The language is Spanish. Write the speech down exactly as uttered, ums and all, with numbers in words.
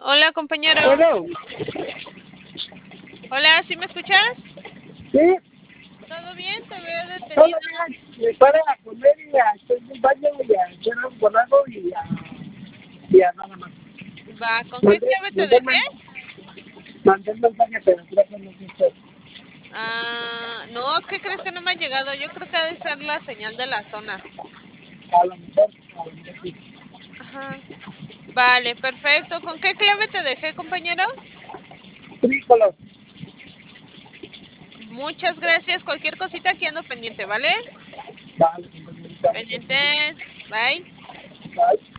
Hola, compañero. Bueno, Hola, ¿sí me escuchas? sí, ¿Todo bien? Te veo detenido. todavía me para a comer y a hacer un baño y a hacer un volado y a, y a nada más. Va, ¿con qué Mandé, clave te mandé, dejé? men- mandé el mensaje, pero creo que no existe. Ah, no, ¿qué crees que no me ha llegado? Yo creo que ha de ser la señal de la zona. A lo mejor, a lo mejor sí. Ajá. Vale, perfecto. ¿Con qué clave te dejé, compañero? Trícolas, Muchas gracias. Cualquier cosita aquí ando pendiente, ¿vale? vale, compañerita, muchas Pendientes. Bye. gracias.